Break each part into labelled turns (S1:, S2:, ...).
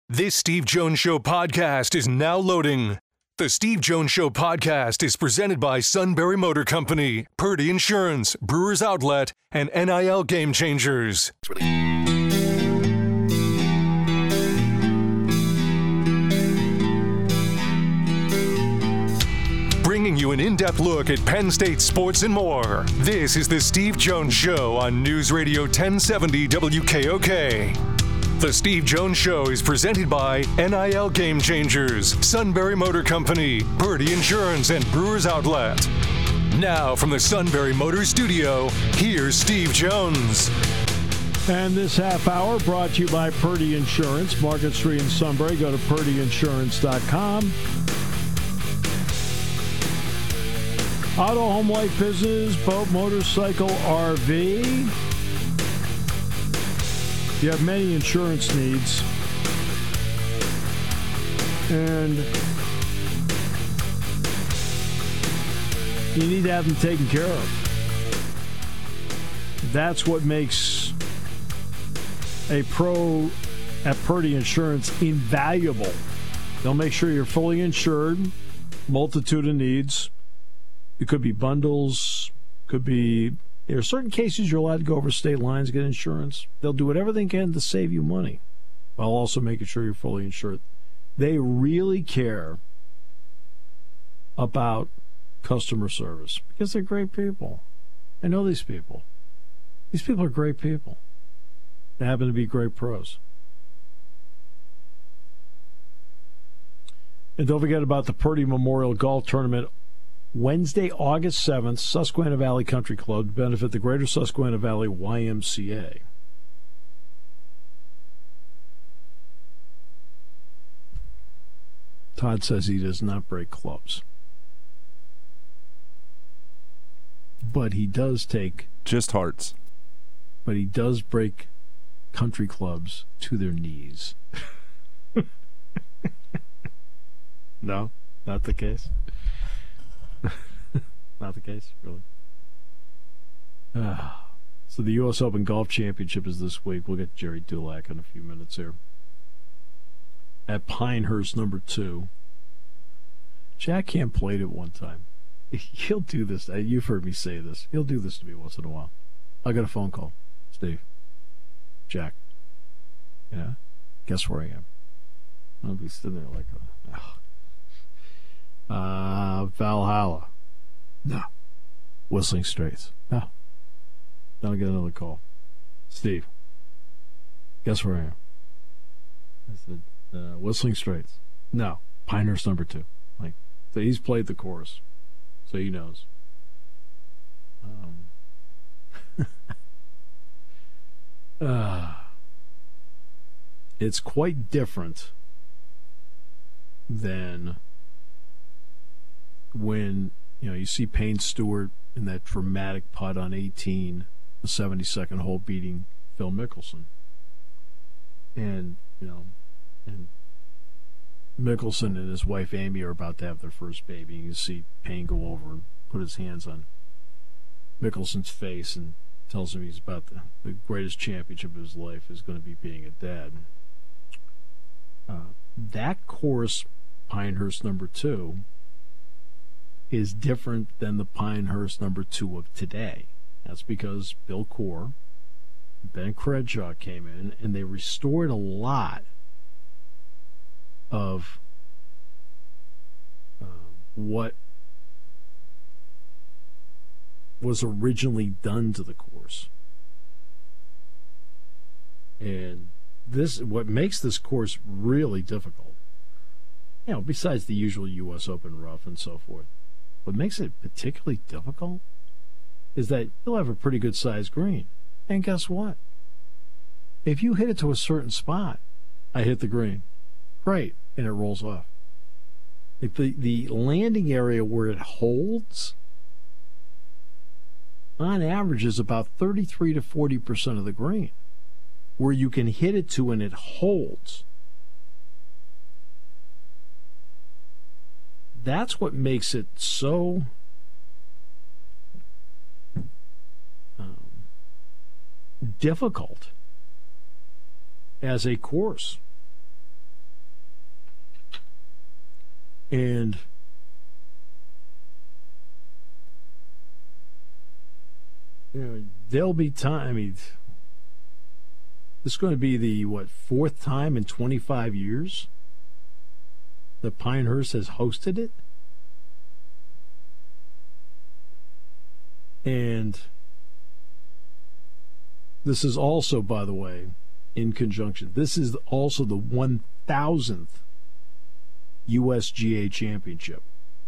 S1: This Steve Jones Show podcast is now loading. The Steve Jones Show podcast is presented by Sunbury Motor Company, Purdy Insurance, Brewers Outlet, and NIL Game Changers. Bringing you an in-depth look at Penn State sports and more. This is the Steve Jones Show on News Radio 1070 WKOK. The Steve Jones Show is presented by NIL Game Changers, Sunbury Motor Company, Purdy Insurance, and Brewers Outlet. Now from the Sunbury Motor Studio, here's Steve Jones.
S2: And this half hour brought to you by Purdy Insurance, Market Street in Sunbury. Go to purdyinsurance.com. Auto, home, life, business, boat, motorcycle, RV. You have many insurance needs, and you need to have them taken care of. That's what makes a pro at Purdy Insurance invaluable. They'll make sure you're fully insured, multitude of needs. It could be bundles, could be... There are certain cases you're allowed to go over state lines to get insurance. They'll do whatever they can to save you money while also making sure you're fully insured. They really care about customer service because they're great people. I know these people. These people are great people. They happen to be great pros. And don't forget about the Purdy Memorial Golf Tournament. Wednesday, August 7th, Susquehanna Valley Country Club to benefit the Greater Susquehanna Valley YMCA. Todd says he does not break clubs. But he does take...
S3: Just hearts.
S2: But he does break country clubs to their knees. No, not the case. Not the case, really. So the U.S. Open Golf Championship is this week. We'll get Jerry Dulac in a few minutes here. At Pinehurst, number 2. Jack Camp played it one time. He'll do this. You've heard me say this. He'll do this to me once in a while. I got a phone call. Steve. Jack. Yeah? Guess where I am? I'll be sitting there like, Valhalla. No. Whistling Straits. No. Then I'll get another call. Steve. Guess where I am? I said, Whistling Straits. No. Pinehurst number 2. So he's played the course. So he knows. It's quite different than when you see Payne Stewart in that dramatic putt on 18, the 72nd hole, beating Phil Mickelson. And Mickelson and his wife Amy are about to have their first baby. And you see Payne go over and put his hands on Mickelson's face and tells him he's about the greatest championship of his life is going to be being a dad. That course, Pinehurst number 2, is different than the Pinehurst number 2 of today. That's because Bill Coore, Ben Crenshaw came in, and they restored a lot of what was originally done to the course. And what makes this course really difficult, besides the usual U.S. Open rough and so forth, what makes it particularly difficult is that you'll have a pretty good sized green. And guess what? If you hit it to a certain spot, I hit the green. Great. And it rolls off. If the landing area where it holds, on average, is about 33 to 40% of the green. Where you can hit it to and it holds. That's what makes it so difficult as a course. And there'll be time. I mean, this is going to be the, fourth time in 25 years that Pinehurst has hosted it? And this is also, by the way, in conjunction, this is also the 1,000th USGA championship.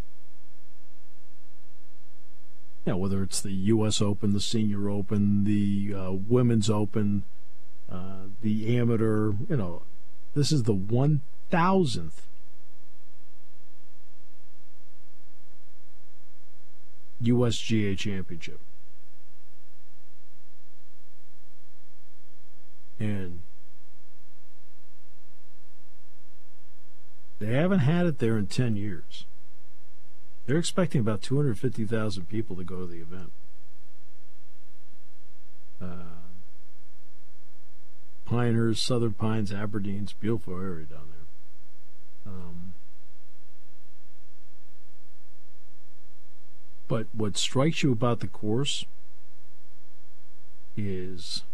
S2: Yeah, whether it's the U.S. Open, the Senior Open, the Women's Open, the Amateur, this is the 1,000th USGA championship. And they haven't had it there in 10 years. They're expecting about 250,000 people to go to the event. Pinehurst, Southern Pines, Aberdeen's beautiful area down there. But what strikes you about the course is,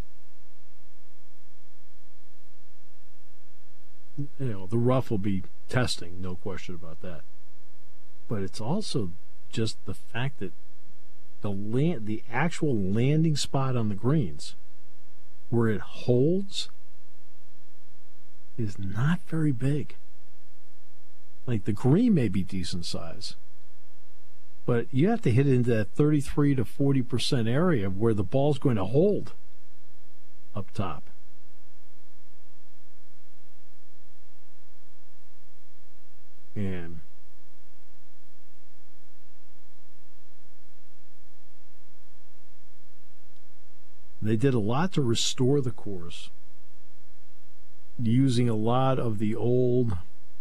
S2: the rough will be testing, no question about that. But it's also just the fact that the actual landing spot on the greens, where it holds, is not very big. Like, the green may be decent size, but you have to hit it into that 33 to 40% area where the ball's going to hold up top. And they did a lot to restore the course, using a lot of the old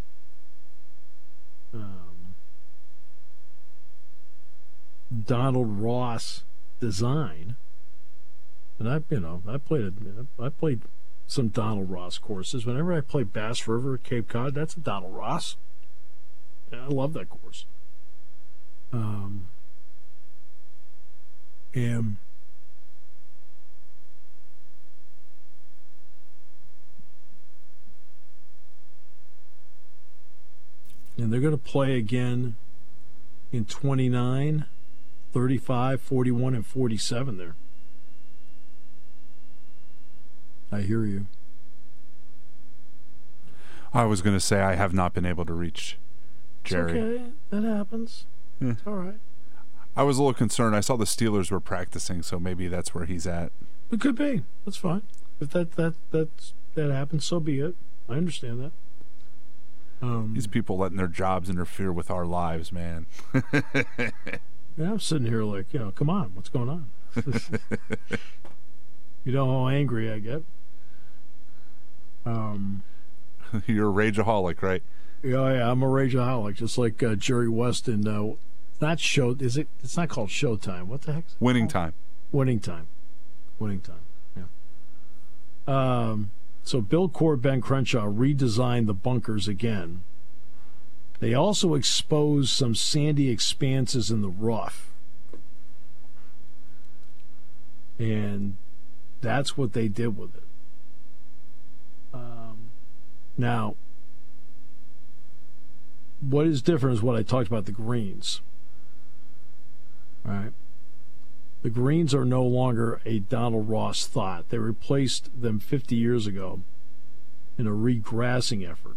S2: Donald Ross design. And I played some Donald Ross courses. Whenever I play Bass River at Cape Cod, that's a Donald Ross. And I love that course. And they're going to play again in 29, 35, 41, and 47 there. I hear you.
S3: I was going to say I have not been able to reach Jerry.
S2: It's okay. That happens. It's all right.
S3: I was a little concerned. I saw the Steelers were practicing, so maybe that's where he's at.
S2: It could be. That's fine. If that happens, so be it. I understand that.
S3: These people letting their jobs interfere with our lives, man.
S2: Yeah, I'm sitting here like, come on, what's going on? You know how angry I get.
S3: You're a rageaholic, right?
S2: Yeah, I'm a rageaholic, just like Jerry West in it's not called Showtime. What the heck?
S3: Winning Time.
S2: Winning Time. Yeah. So Bill Coore, Ben Crenshaw redesigned the bunkers again. They also exposed some sandy expanses in the rough. And that's what they did with it. Now, what is different is what I talked about, the greens. All right. The greens are no longer a Donald Ross thought. They replaced them 50 years ago in a regrassing effort.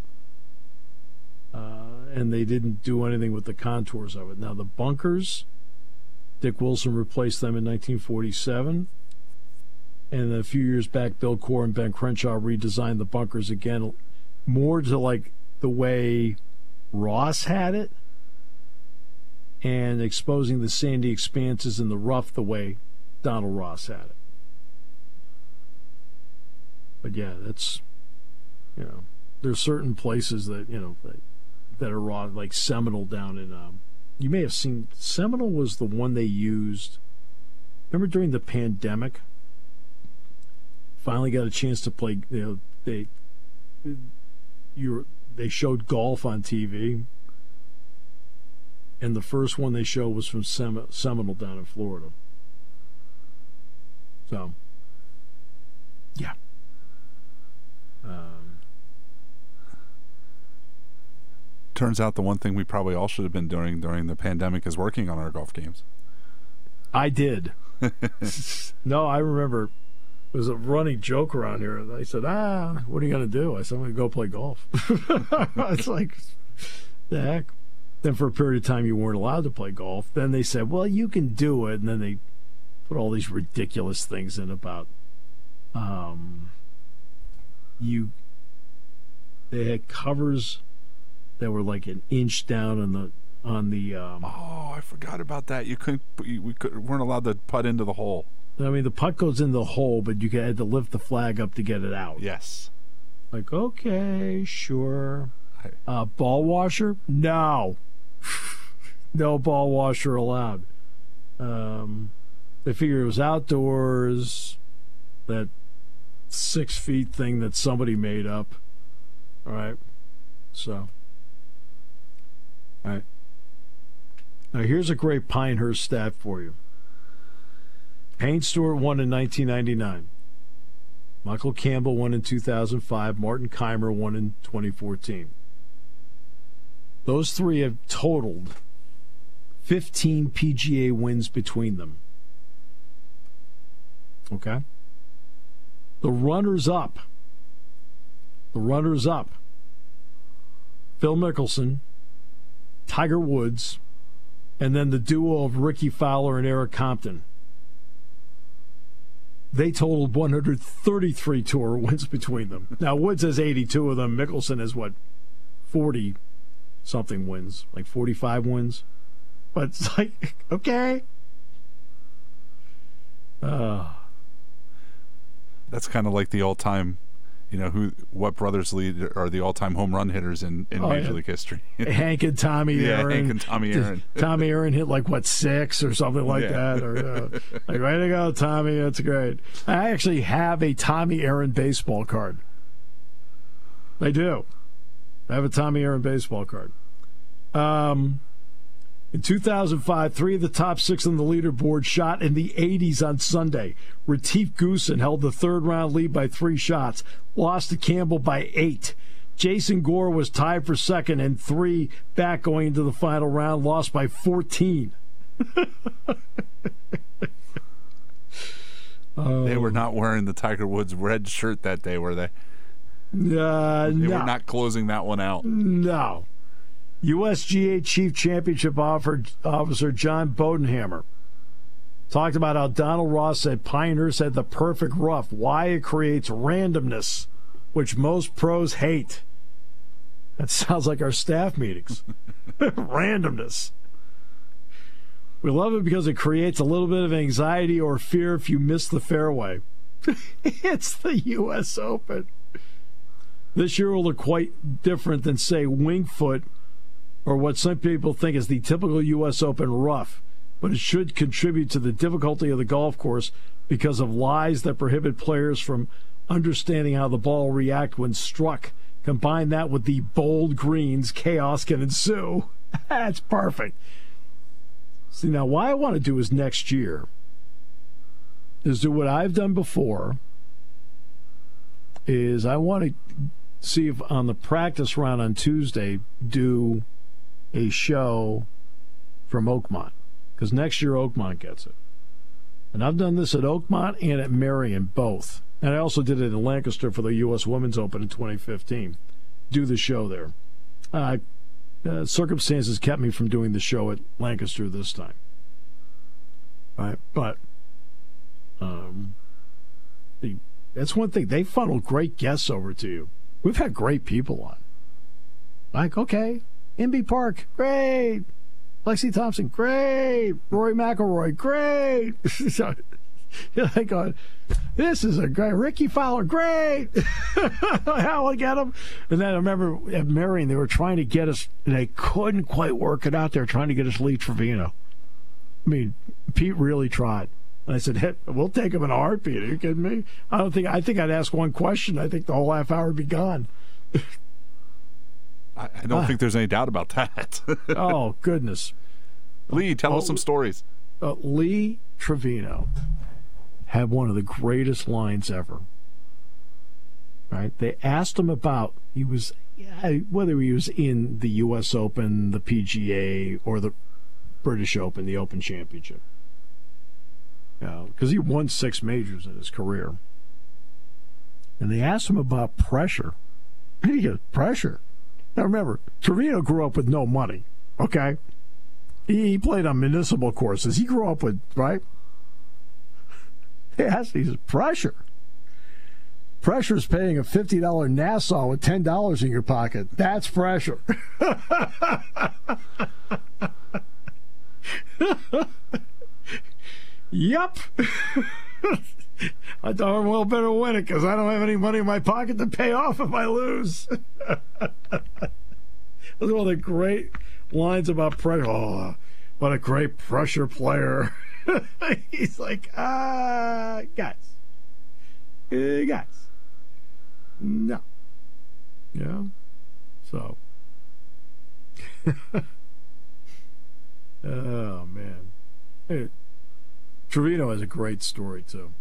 S2: And they didn't do anything with the contours of it. Now, the bunkers, Dick Wilson replaced them in 1947. And a few years back, Bill Coore and Ben Crenshaw redesigned the bunkers again, more to like the way Ross had it, and exposing the sandy expanses in the rough the way Donald Ross had it. But yeah, that's, there's certain places that, that are raw, like Seminole down in, you may have seen, Seminole was the one they used, remember during the pandemic? Finally got a chance to play, they showed golf on TV. and the first one they showed was from Seminole down in Florida. So, yeah.
S3: Turns out the one thing we probably all should have been doing during the pandemic is working on our golf games.
S2: I did. No, I remember it was a running joke around here. I said, what are you going to do? I said, I'm going to go play golf. It's like, the heck? Then for a period of time, you weren't allowed to play golf. Then they said, well, you can do it. And then they put all these ridiculous things in about they had covers that were like an inch down on the
S3: I forgot about that. We weren't allowed to putt into the hole.
S2: I mean, the putt goes in the hole, but you had to lift the flag up to get it out.
S3: Yes.
S2: Like, okay, sure. Ball washer? No. No ball washer allowed. They figured it was outdoors, that 6 feet thing that somebody made up. All right. So. All right. Now, here's a great Pinehurst stat for you. Payne Stewart won in 1999. Michael Campbell won in 2005. Martin Keimer won in 2014. Those three have totaled 15 PGA wins between them. Okay? The runners-up. Phil Mickelson, Tiger Woods, and then the duo of Ricky Fowler and Eric Compton. They totaled 133 tour wins between them. Now, Woods has 82 of them. Mickelson has, 40-something wins, like 45 wins. But it's like, okay.
S3: That's kind of like the all-time, what brothers lead are the all-time home run hitters in Major League history.
S2: Hank and Tommy Aaron.
S3: Hank and Tommy Aaron.
S2: Tommy Aaron hit 6 or something like that. Or, way to go, Tommy. That's great. I actually have a Tommy Aaron baseball card. I do. I have a Tommy Aaron baseball card. In 2005, 3 of the top 6 on the leaderboard shot in the 80s on Sunday. Retief Goosen held the third-round lead by 3 shots, lost to Campbell by 8. Jason Gore was tied for second and 3 back going into the final round, lost by 14.
S3: They were not wearing the Tiger Woods red shirt that day, were they? They were not closing that one out.
S2: No. USGA Chief Championship Officer John Bodenhammer talked about how Donald Ross said Pinehurst had the perfect rough, why it creates randomness, which most pros hate. That sounds like our staff meetings. Randomness. We love it because it creates a little bit of anxiety or fear if you miss the fairway. It's the U.S. Open. This year will look quite different than, say, Winged Foot, or what some people think is the typical U.S. Open rough, but it should contribute to the difficulty of the golf course because of lies that prohibit players from understanding how the ball will react when struck. Combine that with the bold greens, chaos can ensue. That's perfect. See, now what I want to do is next year is do what I've done before, is I want to see if on the practice round on Tuesday do a show from Oakmont, because next year Oakmont gets it. And I've done this at Oakmont and at Marion, both. And I also did it in Lancaster for the U.S. Women's Open in 2015. Do the show there. Circumstances kept me from doing the show at Lancaster this time. Right, but that's one thing. They funnel great guests over to you. We've had great people on. Like, okay, Inbee Park, great. Lexi Thompson, great. Rory McIlroy, great. You're like going, this is a great. Ricky Fowler, great. How I get him? And then I remember at Marion, they were trying to get us, and they couldn't quite work it out. They were trying to get us Lee Trevino. I mean, Pete really tried. And I said, hey, we'll take him in a heartbeat. Are you kidding me? I think I'd ask one question. I think the whole half hour would be gone.
S3: I don't think there's any doubt about that.
S2: Oh, goodness.
S3: Lee, tell us some stories.
S2: Lee Trevino had one of the greatest lines ever. Right? They asked him about whether he was in the U.S. Open, the PGA, or the British Open, the Open Championship. Because he won 6 majors in his career. And they asked him about pressure. And he goes, pressure? Now remember, Trevino grew up with no money, okay? He played on municipal courses. He grew up with, right? They asked him, he says, pressure? Pressure's paying a $50 Nassau with $10 in your pocket. That's pressure. Yep. I thought I'm well better win it because I don't have any money in my pocket to pay off if I lose. Those are all the great lines about pressure. Oh, what a great pressure player. He's like, guys. No. Yeah. So. Oh, man. Hey, Trevino has a great story, too.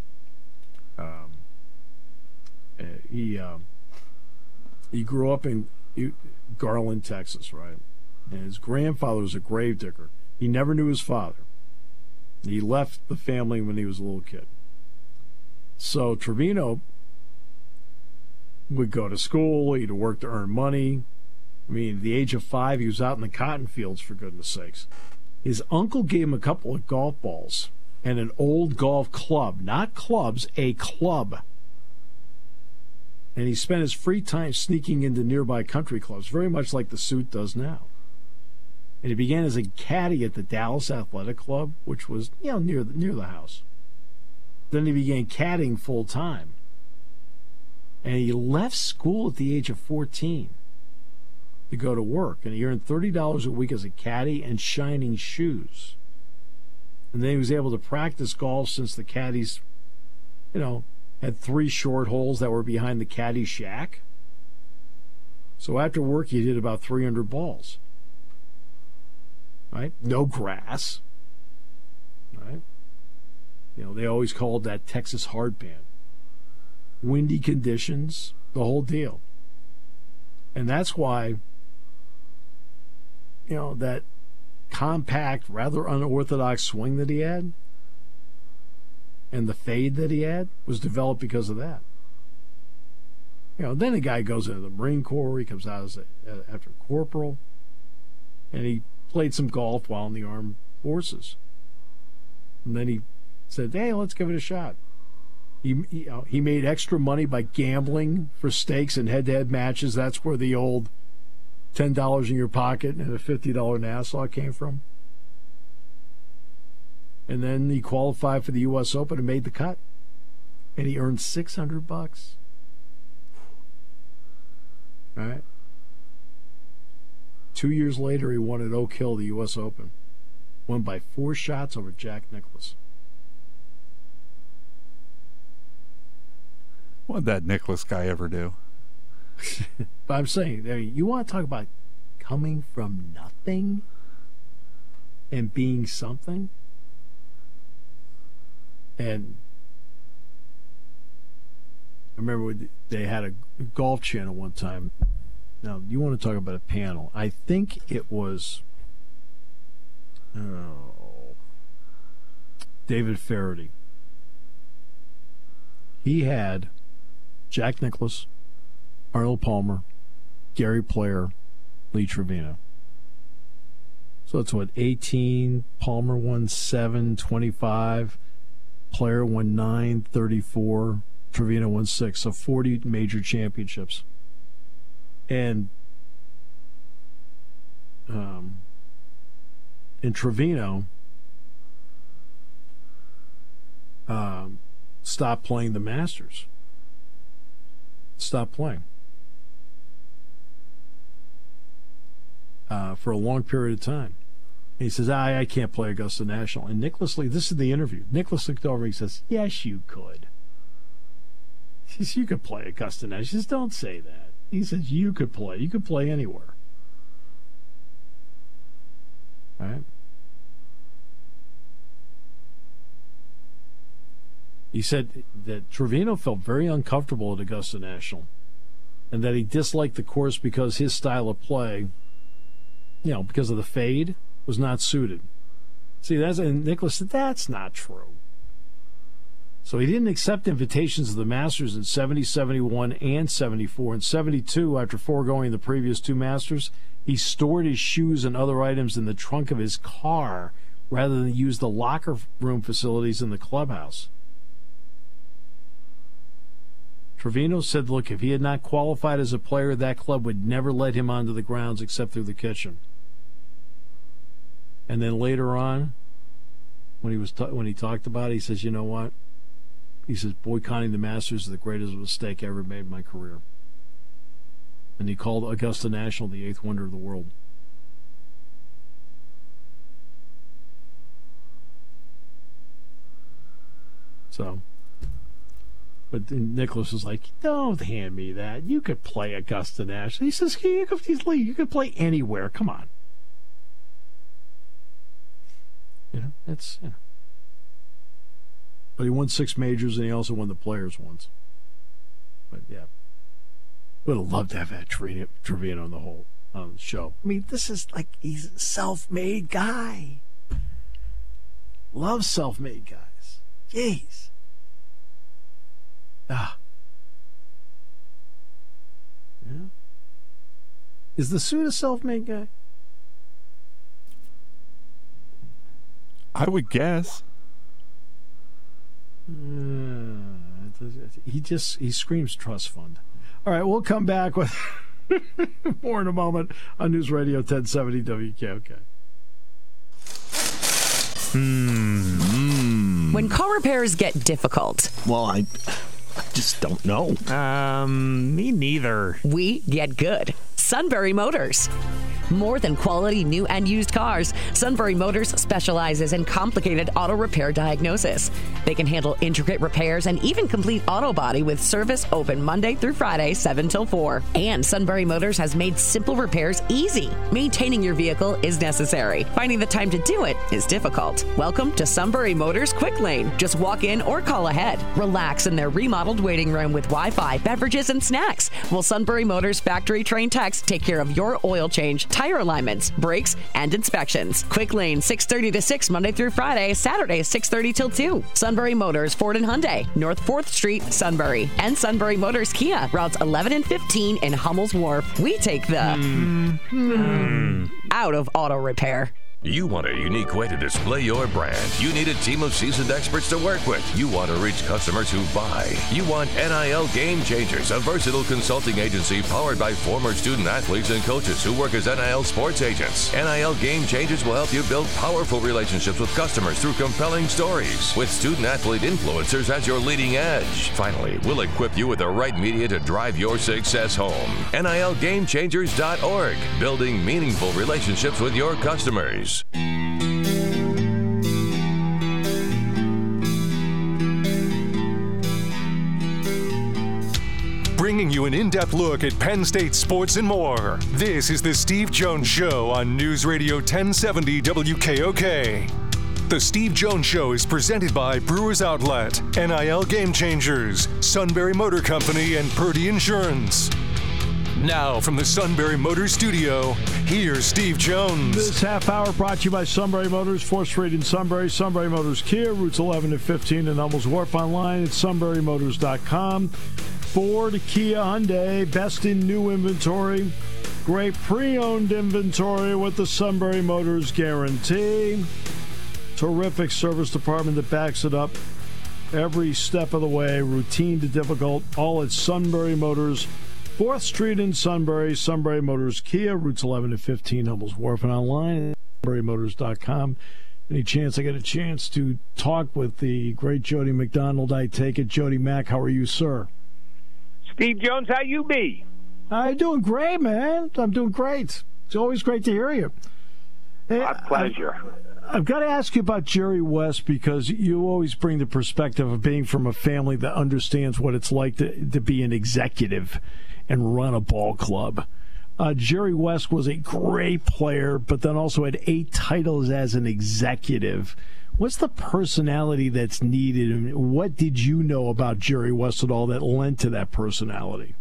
S2: He grew up in Garland, Texas, right? And his grandfather was a gravedigger. He never knew his father. He left the family when he was a little kid. So Trevino would go to school, he'd work to earn money. I mean, at the age of 5, he was out in the cotton fields, for goodness sakes. His uncle gave him a couple of golf balls and an old golf club. Not clubs, a club. And he spent his free time sneaking into nearby country clubs, very much like the suit does now. And he began as a caddy at the Dallas Athletic Club, which was, near the house. Then he began caddying full time. And he left school at the age of 14 to go to work. And he earned $30 a week as a caddy and shining shoes. And then he was able to practice golf since the caddies, had 3 short holes that were behind the caddy shack. So after work, he did about 300 balls. Right? No grass. Right? They always called that Texas hardpan. Windy conditions, the whole deal. And that's why, that compact, rather unorthodox swing that he had and the fade that he had was developed because of that. Then the guy goes into the Marine Corps, he comes out after corporal, and he played some golf while in the armed forces. And then he said, hey, let's give it a shot. He made extra money by gambling for stakes and head-to-head matches. That's where the old $10 in your pocket and a $50 Nassau came from. And then he qualified for the U.S. Open and made the cut. And he earned $600. All right. 2 years later, he won at Oak Hill, the U.S. Open. Won by 4 shots over Jack Nicklaus.
S3: What'd that Nicklaus guy ever do?
S2: But I'm saying, you want to talk about coming from nothing and being something? And I remember they had a golf channel one time. Now, you want to talk about a panel. I think it was David Faraday. He had Jack Nicklaus, Arnold Palmer, Gary Player, Lee Trevino. So it's 18, Palmer won 7, 25, Player won 9, 34, Trevino won 6. So 40 major championships. And Trevino stopped playing the Masters. Stopped playing for a long period of time. And he says, I can't play Augusta National. And Nicklaus Lee, this is the interview. Nicklaus looked over and he says, yes, you could. He says, you could play Augusta National. He says, don't say that. He says, you could play. You could play anywhere. Right? He said that Trevino felt very uncomfortable at Augusta National and that he disliked the course because his style of play, because of the fade, was not suited. See, and Nicklaus said that's not true. So he didn't accept invitations to the Masters in 70, 71, and 74. In 72, after foregoing the previous two Masters, he stored his shoes and other items in the trunk of his car rather than use the locker room facilities in the clubhouse. Trevino said, look, if he had not qualified as a player, that club would never let him onto the grounds except through the kitchen. And then later on, when he talked about it, he says, you know what? He says, boycotting the Masters is the greatest mistake I ever made in my career. And he called Augusta National the eighth wonder of the world. So, but Nicklaus was like, don't hand me that. You could play Augusta National. He says, you could play anywhere. Come on. It's. But he won 6 majors, and he also won the Players once. But, yeah. Would have loved to have had Trevino on the whole show. I mean, this is like, he's a self-made guy. Loves self-made guys. Jeez. Yeah. Is the suit a self-made guy?
S3: I would guess.
S2: He screams trust fund. All right, we'll come back with more in a moment on News Radio 1070 WKOK.
S4: When car repairs get difficult.
S5: Well, I just don't know.
S6: Me neither.
S4: We get good. Sunbury Motors. More than quality new and used cars, Sunbury Motors specializes in complicated auto repair diagnosis. They can handle intricate repairs and even complete auto body with service open Monday through Friday, 7 till 4. And Sunbury Motors has made simple repairs easy. Maintaining your vehicle is necessary. Finding the time to do it is difficult. Welcome to Sunbury Motors Quick Lane. Just walk in or call ahead. Relax in their remodeled waiting room with Wi-Fi, beverages, and snacks. While Sunbury Motors factory-trained techs take care of your oil change, tire alignments, brakes, and inspections. Quick Lane, 6:30 to 6, Monday through Friday, Saturday, 6:30 till 2. Sunbury Motors, Ford and Hyundai, North 4th Street, Sunbury. And Sunbury Motors Kia, routes 11 and 15 in Hummel's Wharf. We take the out of auto repair.
S7: You want a unique way to display your brand. You need a team of seasoned experts to work with. You want to reach customers who buy. You want NIL Game Changers, a versatile consulting agency powered by former student athletes and coaches who work as NIL sports agents. NIL Game Changers will help you build powerful relationships with customers through compelling stories, with student athlete influencers as your leading edge. Finally, we'll equip you with the right media to drive your success home. NILGameChangers.org, building meaningful relationships with your customers.
S1: Bringing you an in-depth look at Penn State sports and more. This is the Steve Jones Show on News Radio 1070 WKOK. The Steve Jones Show is presented by Brewers Outlet, NIL Game Changers, Sunbury Motor Company, and Purdy Insurance. Now, from the Sunbury Motors studio, here's Steve Jones.
S2: This half hour brought to you by Sunbury Motors, 4th Street in Sunbury, Sunbury Motors Kia, routes 11 and 15 in Hummel's Wharf, online at sunburymotors.com. Ford, Kia, Hyundai, best in new inventory, great pre-owned inventory with the Sunbury Motors guarantee. Terrific service department that backs it up every step of the way, routine to difficult, all at Sunbury Motors, 4th Street in Sunbury, Sunbury Motors Kia, routes 11 and 15, Hummel's Wharf, and online at sunburymotors.com. Any chance I get a chance to talk with the great Jody McDonald, I take it. Jody Mack, how are you, sir?
S8: Steve Jones, how you be?
S2: I'm doing great, man. I'm doing great. It's always great to hear you.
S8: My pleasure.
S2: I've got to ask you about Jerry West, because you always bring the perspective of being from a family that understands what it's like to be an executive and run a ball club. Jerry West was a great player, but then also had 8 titles as an executive. What's the personality that's needed, and what did you know about Jerry West at all that lent to that personality?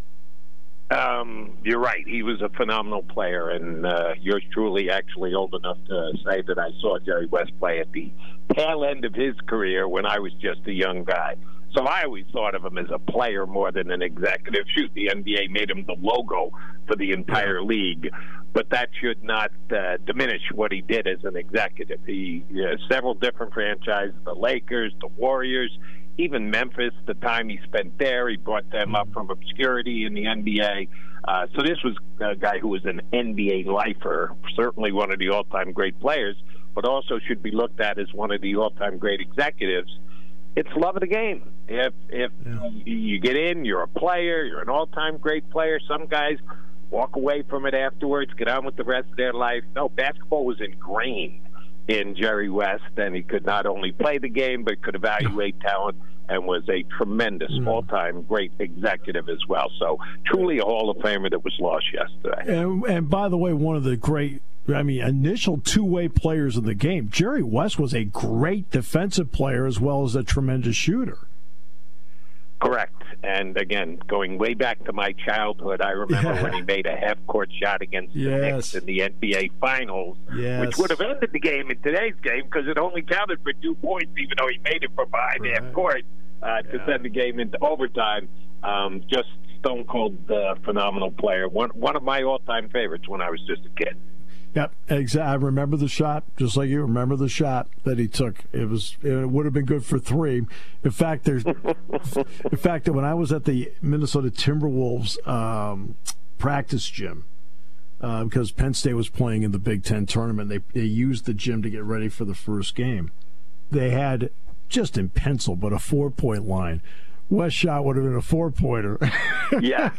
S8: You're right. He was a phenomenal player, and yours truly actually old enough to say that I saw Jerry West play at the tail end of his career when I was just a young guy. So I always thought of him as a player more than an executive. Shoot, the NBA made him the logo for the entire league, but that should not diminish what he did as an executive. He several different franchises, the Lakers, the Warriors, even Memphis, the time he spent there, he brought them up from obscurity in the NBA. So this was a guy who was an NBA lifer, certainly one of the all-time great players, but also should be looked at as one of the all-time great executives. It's love of the game. If you get in, you're a player, you're an all-time great player. Some guys walk away from it afterwards, get on with the rest of their life. No, basketball was ingrained in Jerry West, and he could not only play the game but could evaluate talent and was a tremendous all-time great executive as well. So truly a Hall of Famer that was lost yesterday.
S2: And by the way, one of the great, initial two-way players in the game, Jerry West was a great defensive player as well as a tremendous shooter.
S8: Correct. And again, going way back to my childhood, I remember when he made a half-court shot against the Knicks in the NBA Finals, which would have ended the game in today's game because it only counted for 2 points, even though he made it from behind half-court to send the game into overtime. Just stone-cold phenomenal player. One of my all-time favorites when I was just a kid.
S2: Yep, exactly. I remember the shot, just like you remember the shot that he took. It would have been good for 3. In fact, when I was at the Minnesota Timberwolves practice gym, because Penn State was playing in the Big Ten tournament, they used the gym to get ready for the first game. They had, just in pencil, but a 4-point line. West shot would have been a 4-pointer.
S8: Yeah.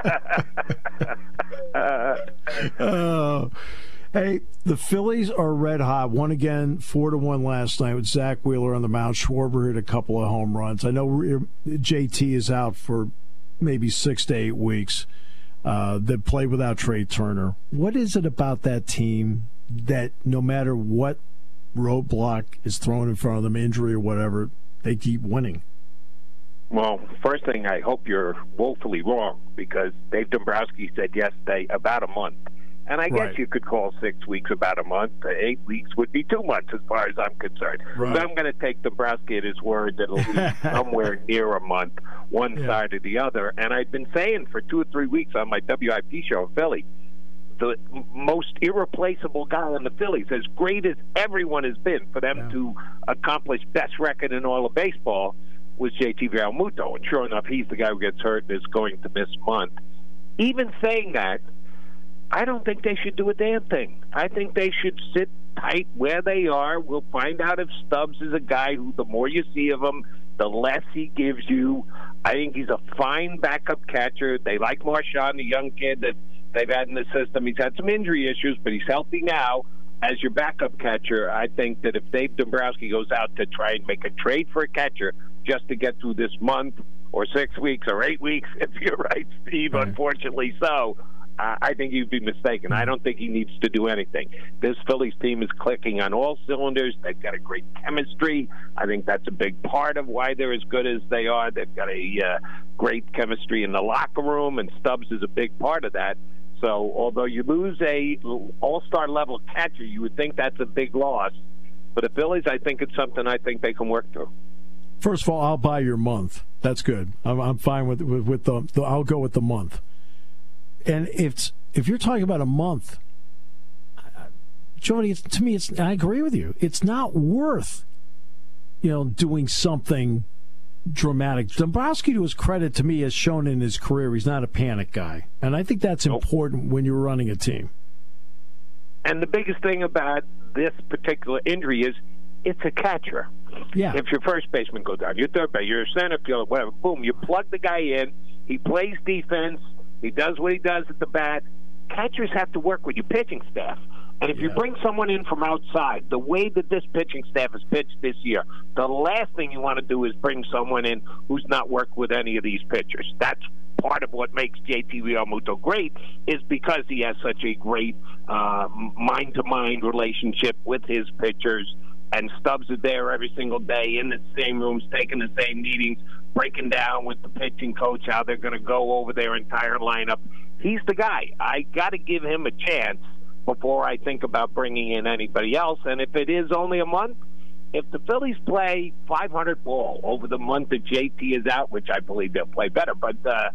S2: Hey, the Phillies are red hot. Won again, 4-1 last night with Zach Wheeler on the mound. Schwarber hit a couple of home runs. I know JT is out for maybe 6 to 8 weeks. They played without Trey Turner. What is it about that team that no matter what roadblock is thrown in front of them, injury or whatever, they keep winning?
S8: Well, first thing, I hope you're woefully wrong, because Dave Dombrowski said yesterday about a month. And I guess you could call 6 weeks about a month. 8 weeks would be 2 months as far as I'm concerned. Right. So I'm going to take Dombrowski at his word that it'll be somewhere near a month, one side or the other. And I've been saying for 2 or 3 weeks on my WIP show in Philly, the most irreplaceable guy on the Phillies, as great as everyone has been for them to accomplish best record in all of baseball, was JT Realmuto. And sure enough, he's the guy who gets hurt and is going to miss a month. Even saying that, I don't think they should do a damn thing. I think they should sit tight where they are. We'll find out if Stubbs is a guy who, the more you see of him, the less he gives you. I think he's a fine backup catcher. They like Marchand, the young kid that they've had in the system. He's had some injury issues, but he's healthy now. As your backup catcher, I think that if Dave Dombrowski goes out to try and make a trade for a catcher just to get through this month or 6 weeks or 8 weeks, if you're right, Steve, unfortunately so, I think you'd be mistaken. I don't think he needs to do anything. This Phillies team is clicking on all cylinders. They've got a great chemistry. I think that's a big part of why they're as good as they are. They've got a great chemistry in the locker room, and Stubbs is a big part of that. So although you lose a all-star level catcher, you would think that's a big loss. For the Phillies, I think it's something I think they can work through.
S2: First of all, I'll buy your month. That's good. I'm fine with the I'll go with the month. And if you're talking about a month, Jody, to me, I agree with you. It's not worth, doing something dramatic. Dombrowski, to his credit, to me, has shown in his career he's not a panic guy, and I think that's important when you're running a team.
S8: And the biggest thing about this particular injury is it's a catcher.
S2: Yeah.
S8: If your first baseman goes down, your third baseman, your center fielder, whatever, boom, you plug the guy in. He plays defense. He does what he does at the bat. Catchers have to work with your pitching staff. And if you bring someone in from outside, the way that this pitching staff has pitched this year, the last thing you want to do is bring someone in who's not worked with any of these pitchers. That's part of what makes JT Realmuto great, is because he has such a great mind-to-mind relationship with his pitchers. and Stubbs is there every single day in the same rooms, taking the same meetings, breaking down with the pitching coach how they're going to go over their entire lineup. He's the guy. I got to give him a chance before I think about bringing in anybody else. And if it is only a month, if the Phillies play 500 ball over the month that JT is out, which I believe they'll play better, but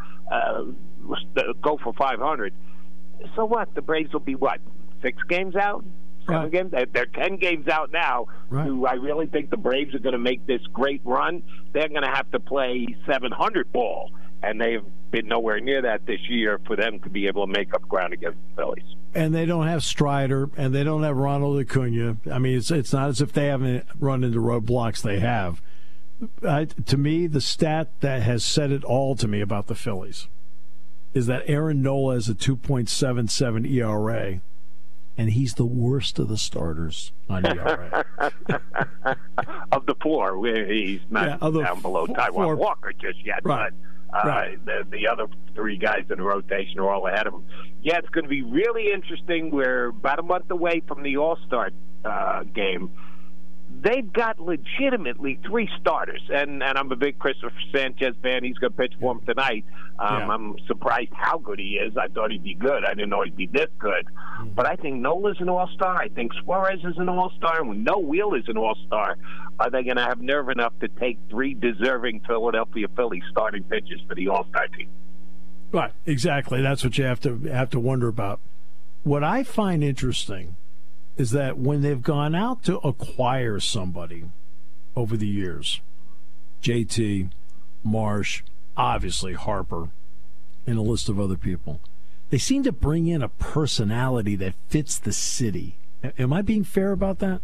S8: go for 500. So what? The Braves will be, 6 games out? 7 games? They're 10 games out now.
S2: Right.
S8: I really think the Braves are going to make this great run. They're going to have to play 700 ball, and they've been nowhere near that this year for them to be able to make up ground against the Phillies.
S2: And they don't have Strider, and they don't have Ronald Acuna. I mean, it's not as if they haven't run into roadblocks. They have. To me, the stat that has said it all to me about the Phillies is that Aaron Nola has a 2.77 ERA, and he's the worst of the starters on ERA.
S8: Of the 4, he's not down below Taijuan Walker just yet,
S2: right.
S8: But the other 3 guys in the rotation are all ahead of him. Yeah, it's going to be really interesting. We're about a month away from the All-Star game. They've got legitimately 3 starters, and I'm a big Christopher Sanchez fan. He's going to pitch for him tonight. I'm surprised how good he is. I thought he'd be good. I didn't know he'd be this good. But I think Nola's an all-star. I think Suarez is an all-star. And we know Wheeler's an all-star. Are they going to have nerve enough to take 3 deserving Philadelphia Phillies starting pitchers for the all-star team?
S2: Right, exactly. That's what you have to wonder about. What I find interesting is that when they've gone out to acquire somebody over the years, JT, Marsh, obviously Harper, and a list of other people, they seem to bring in a personality that fits the city. Am I being fair about that?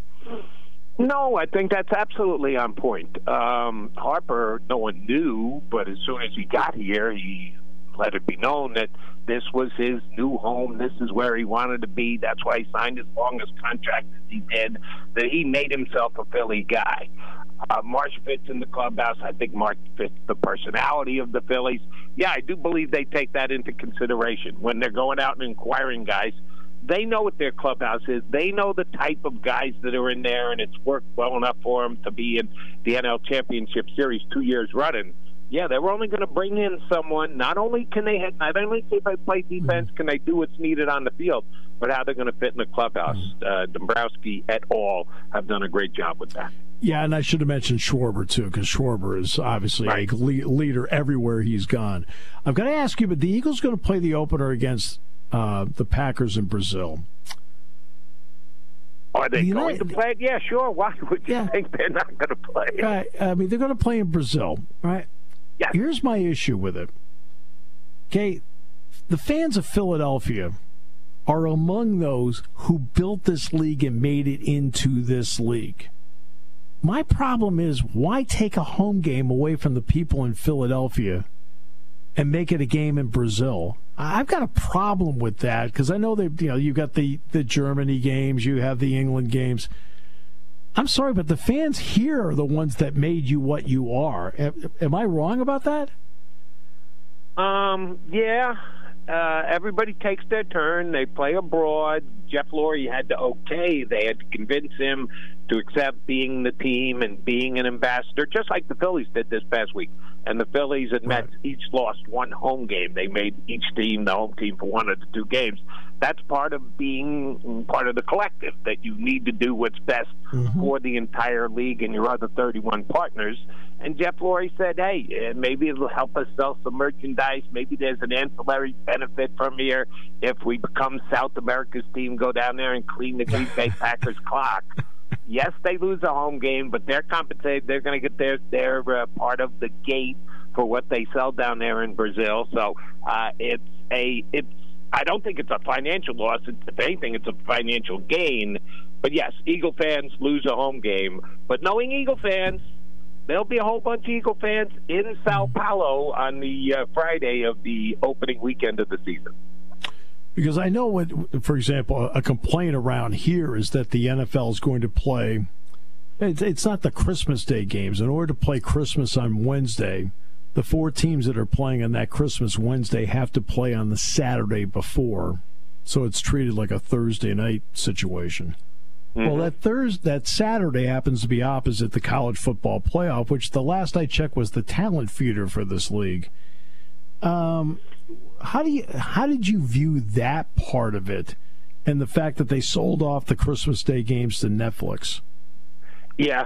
S8: No, I think that's absolutely on point. Harper, no one knew, but as soon as he got here, he let it be known that this was his new home. This is where he wanted to be. That's why he signed his longest contract as he did, that he made himself a Philly guy. Marsh fits in the clubhouse. I think Marsh fits the personality of the Phillies. Yeah, I do believe they take that into consideration. When they're going out and inquiring guys, they know what their clubhouse is. They know the type of guys that are in there, and it's worked well enough for them to be in the NL Championship Series 2 years running. Yeah, they're only going to bring in someone. Not only can they play defense, can they do what's needed on the field, but how they're going to fit in the clubhouse. Dombrowski et al. Have done a great job with that.
S2: Yeah, and I should have mentioned Schwarber, too, because Schwarber is obviously a leader everywhere he's gone. I've got to ask you, but the Eagles going to play the opener against the Packers in Brazil.
S8: Are they going to play it? Yeah, sure. Why would you think they're not going to play it?
S2: Right. I mean, they're going to play in Brazil, right?
S8: Yeah.
S2: Here's my issue with it. Okay, the fans of Philadelphia are among those who built this league and made it into this league. My problem is, why take a home game away from the people in Philadelphia and make it a game in Brazil? I've got a problem with that, because I know that you got the Germany games, you have the England games. I'm sorry, but the fans here are the ones that made you what you are. Am I wrong about that?
S8: Yeah. Everybody takes their turn. They play abroad. Jeff Lurie had to they had to convince him to accept being the team and being an ambassador, just like the Phillies did this past week. And the Phillies and Mets each lost one home game. They made each team the home team for one of the 2 games. That's part of being part of the collective, that you need to do what's best for the entire league and your other 31 partners. And Jeff Lurie said, hey, maybe it'll help us sell some merchandise. Maybe there's an ancillary benefit from here if we become South America's team, go down there and clean the Green Bay Packers clock. Yes, they lose a home game, but they're compensated. They're going to get their part of the gate for what they sell down there in Brazil. So I don't think it's a financial loss. If anything, it's a financial gain. But yes, Eagle fans lose a home game. But knowing Eagle fans, there'll be a whole bunch of Eagle fans in Sao Paulo on the Friday of the opening weekend of the season.
S2: Because I know, for example, a complaint around here is that the NFL is going to play, it's not the Christmas Day games. In order to play Christmas on Wednesday, the 4 teams that are playing on that Christmas Wednesday have to play on the Saturday before. So it's treated like a Thursday night situation. Well, that Saturday happens to be opposite the college football playoff, which the last I checked was the talent feeder for this league. How did you view that part of it, and the fact that they sold off the Christmas Day games to Netflix?
S8: Yeah,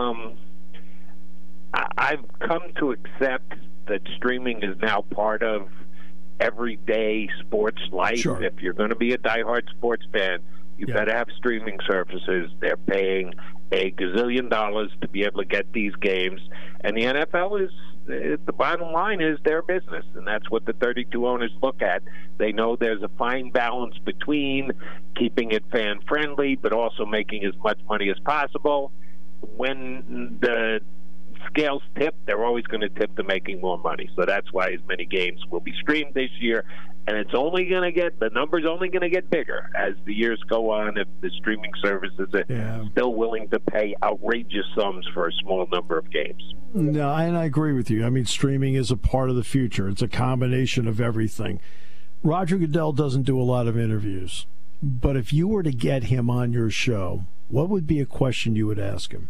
S8: I've come to accept that streaming is now part of everyday sports life.
S2: Sure.
S8: If you're going to be a diehard sports fan, you better have streaming services. They're paying a gazillion dollars to be able to get these games. And the NFL is, the bottom line is their business. And that's what the 32 owners look at. They know there's a fine balance between keeping it fan-friendly, but also making as much money as possible. When the scales tip, they're always going to tip to making more money. So that's why as many games will be streamed this year. And it's only going to get, the number's only going to get bigger as the years go on if the streaming services are still willing to pay outrageous sums for a small number of games.
S2: No, and I agree with you. I mean, streaming is a part of the future. It's a combination of everything. Roger Goodell doesn't do a lot of interviews, but if you were to get him on your show, what would be a question you would ask him?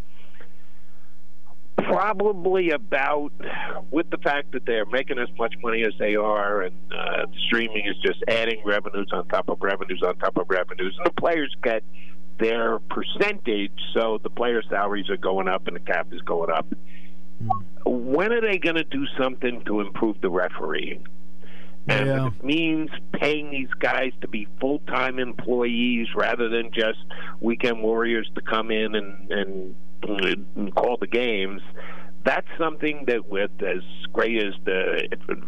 S8: Probably about, with the fact that they're making as much money as they are, and streaming is just adding revenues on top of revenues on top of revenues, and the players get their percentage, so the player salaries are going up and the cap is going up. When are they going to do something to improve the refereeing? And if it means paying these guys to be full-time employees rather than just weekend warriors to come in and call the games, that's something that, with as great as the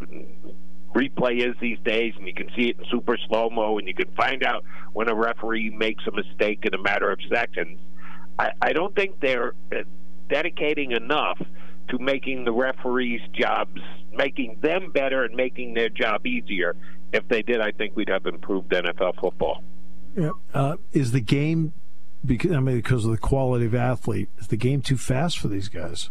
S8: replay is these days, and you can see it in super slow-mo, and you can find out when a referee makes a mistake in a matter of seconds, I don't think they're dedicating enough to making the referees' jobs, making them better and making their job easier. If they did, I think we'd have improved NFL football.
S2: Yeah. Is the game, because of the quality of athlete, is the game too fast for these guys?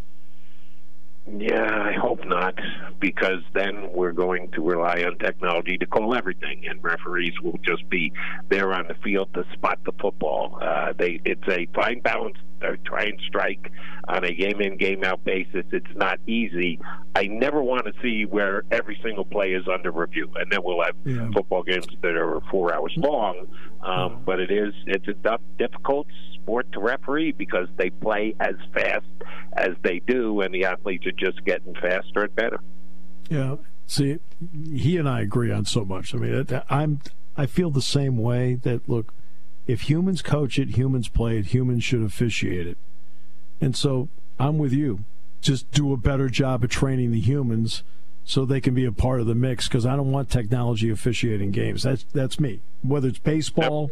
S8: Yeah, I hope not, because then we're going to rely on technology to call everything, and referees will just be there on the field to spot the football. It's a fine balance to try and strike on a game-in, game-out basis. It's not easy. I never want to see where every single play is under review, and then we'll have football games that are 4 hours long. But it's a difficult sport to referee because they play as fast as they do, and the athletes are just getting faster and better.
S2: Yeah. See, he and I agree on so much. I mean, I feel the same way that, look, if humans coach it, humans play it, humans should officiate it. And so I'm with you. Just do a better job of training the humans so they can be a part of the mix, because I don't want technology officiating games. That's me. Whether it's baseball,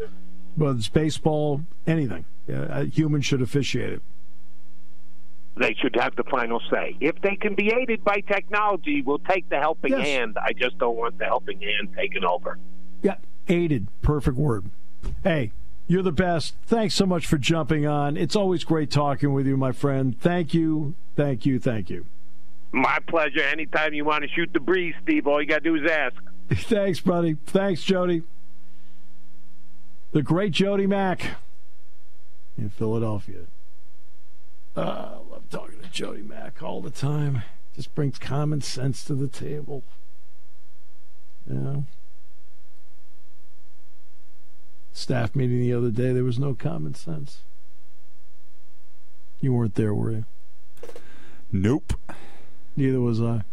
S2: anything. Humans should officiate it.
S8: They should have the final say. If they can be aided by technology, we'll take the helping hand. I just don't want the helping hand taken over.
S2: Yeah, aided. Perfect word. Hey, you're the best. Thanks so much for jumping on. It's always great talking with you, my friend. Thank you, thank you, thank you.
S8: My pleasure. Anytime you want to shoot the breeze, Steve, all you got to do is ask.
S2: Thanks, buddy. Thanks, Jody. The great Jody Mack in Philadelphia. I love talking to Jody Mack all the time. Just brings common sense to the table. Staff meeting the other day, there was no common sense. You weren't there, were you?
S3: Nope.
S2: Neither was I.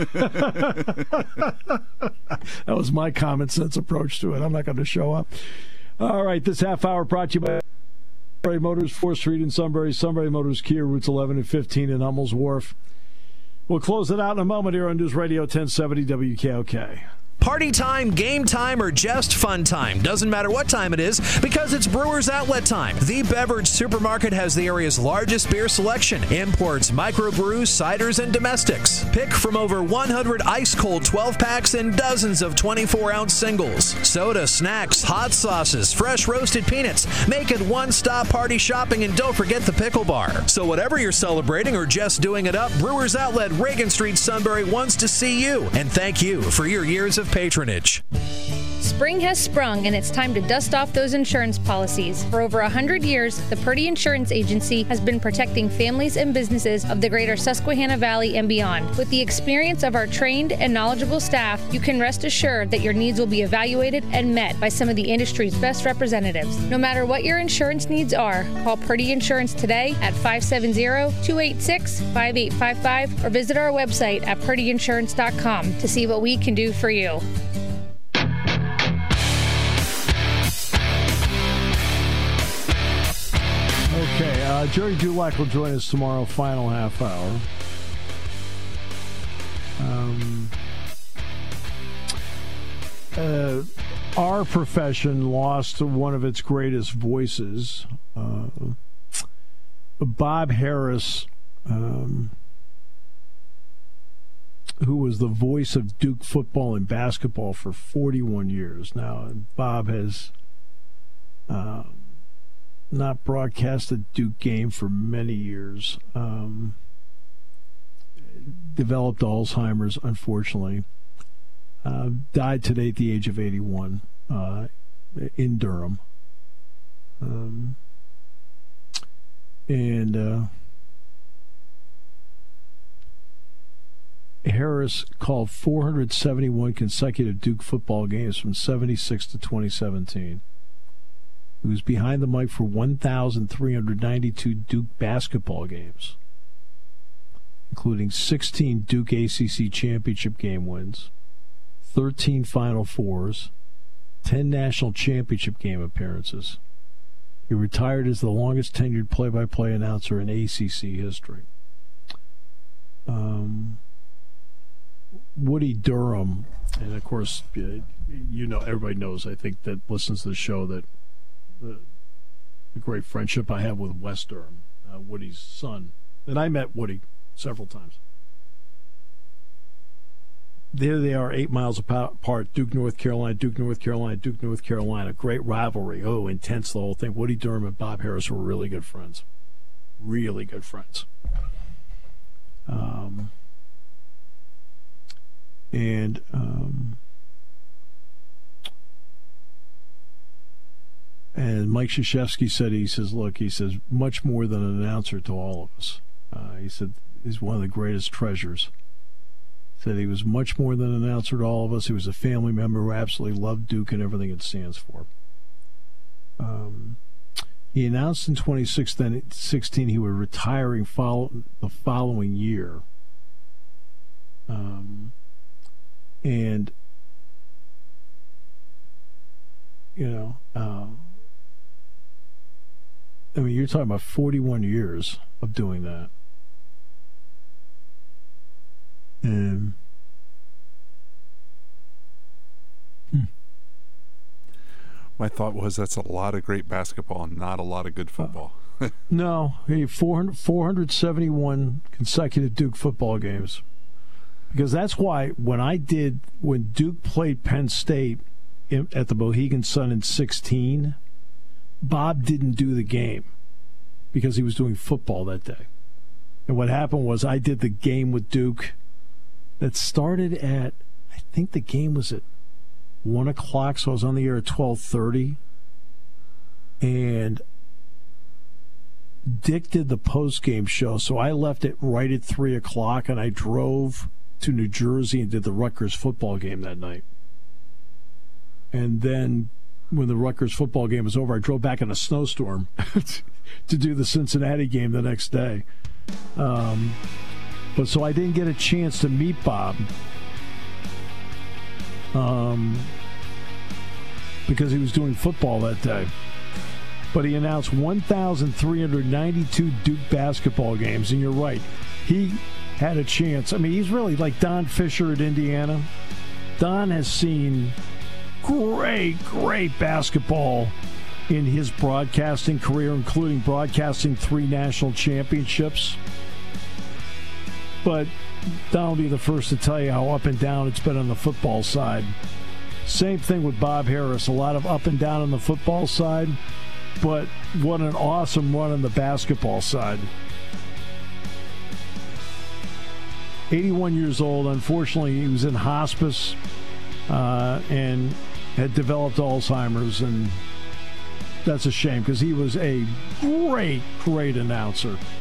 S2: That was my common sense approach to it. I'm not going to show up. All right, this half hour brought to you by Sunbury Motors, 4th Street in Sunbury. Sunbury Motors, Kia, routes 11 and 15 in Hummels Wharf. We'll close it out in a moment here on News Radio 1070 WKOK.
S9: Party time, game time, or just fun time. Doesn't matter what time it is, because it's Brewers Outlet time. The Beverage Supermarket has the area's largest beer selection. Imports, microbrews, ciders, and domestics. Pick from over 100 ice-cold 12-packs and dozens of 24-ounce singles. Soda, snacks, hot sauces, fresh roasted peanuts. Make it one-stop party shopping, and don't forget the pickle bar. So whatever you're celebrating or just doing it up, Brewers Outlet, Reagan Street, Sunbury wants to see you. And thank you for your years of patronage.
S10: Spring has sprung, and it's time to dust off those insurance policies. For over 100 years, the Purdy Insurance Agency has been protecting families and businesses of the greater Susquehanna Valley and beyond. With the experience of our trained and knowledgeable staff, you can rest assured that your needs will be evaluated and met by some of the industry's best representatives. No matter what your insurance needs are, call Purdy Insurance today at 570-286-5855 or visit our website at purdyinsurance.com to see what we can do for you.
S2: Okay, Jerry Dulac will join us tomorrow, final half hour. Our profession lost one of its greatest voices. Bob Harris, who was the voice of Duke football and basketball for 41 years now. Bob has not broadcast a Duke game for many years. Developed Alzheimer's, unfortunately. Died today at the age of 81 in Durham. Harris called 471 consecutive Duke football games from 76 to 2017. He was behind the mic for 1,392 Duke basketball games, including 16 Duke ACC championship game wins, 13 Final Fours, 10 national championship game appearances. He retired as the longest tenured play-by-play announcer in ACC history. Woody Durham, and of course, everybody knows, I think, that listens to the show, that the great friendship I have with Wes Durham, Woody's son. And I met Woody several times. There they are, 8 miles apart, Duke, North Carolina, Duke, North Carolina, Duke, North Carolina. Great rivalry. Oh, intense, the whole thing. Woody Durham and Bob Harris were really good friends. Really good friends. And Mike Krzyzewski said, he says, much more than an announcer to all of us. He said he's one of the greatest treasures. Said he was much more than an announcer to all of us. He was a family member who absolutely loved Duke and everything it stands for. He announced in 2016 he was retiring the following year. You're talking about 41 years of doing that.
S3: My thought was that's a lot of great basketball and not a lot of good football.
S2: No, 471 consecutive Duke football games. Because that's why when Duke played Penn State at the Mohegan Sun in 2016, Bob didn't do the game because he was doing football that day. And what happened was I did the game with Duke that started at, I think the game was at 1 o'clock, so I was on the air at 12:30. And Dick did the post-game show, so I left it right at 3 o'clock, and I drove to New Jersey and did the Rutgers football game that night. And then when the Rutgers football game was over, I drove back in a snowstorm to do the Cincinnati game the next day. But so I didn't get a chance to meet Bob because he was doing football that day. But he announced 1,392 Duke basketball games, and you're right. He had a chance. I mean, he's really like Don Fisher at Indiana. Don has seen great basketball in his broadcasting career, including broadcasting 3 national championships. But Don will be the first to tell you how up and down it's been on the football side. Same thing with Bob Harris. A lot of up and down on the football side, but what an awesome run on the basketball side. 81 years old. Unfortunately, he was in hospice, and had developed Alzheimer's, and that's a shame because he was a great announcer.